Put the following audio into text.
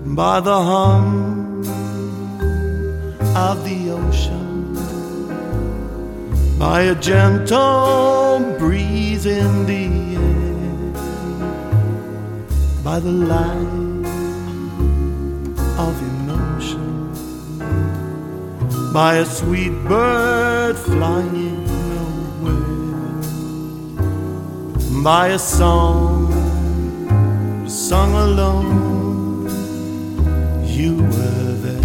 by the hum of the ocean, by a gentle breeze in the air, by the light of emotion, by a sweet bird flying away, by a song sung alone. You were there.